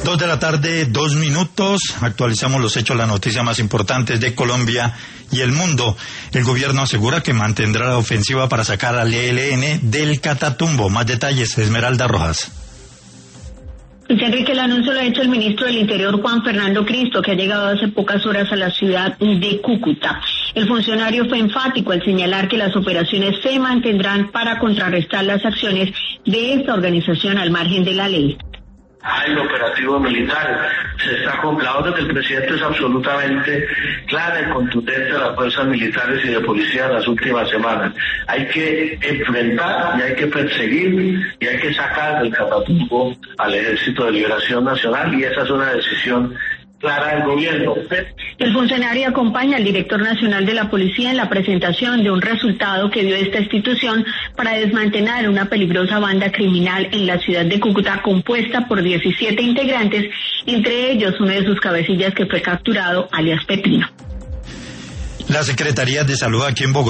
2:02 p.m. Actualizamos los hechos, las noticias más importantes de Colombia y el mundo. El gobierno asegura que mantendrá la ofensiva para sacar al ELN del Catatumbo. Más detalles, Esmeralda Rojas. Luis Enrique, el anuncio lo ha hecho el ministro del Interior, Juan Fernando Cristo, que ha llegado hace pocas horas a la ciudad de Cúcuta. El funcionario fue enfático al señalar que las operaciones se mantendrán para contrarrestar las acciones de esta organización al margen de la ley. Hay operativos militares, se está con la orden del presidente es absolutamente clara y contundente a las fuerzas militares y de policía en las últimas semanas. Hay que enfrentar y hay que perseguir y hay que sacar del Catatumbo al Ejército de Liberación Nacional, y esa es una decisión clara del gobierno. El funcionario acompaña al director nacional de la policía en la presentación de un resultado que dio esta institución para desmantelar una peligrosa banda criminal en la ciudad de Cúcuta compuesta por 17 integrantes, entre ellos uno de sus cabecillas que fue capturado, alias Pepino. La Secretaría de Salud aquí en Bogotá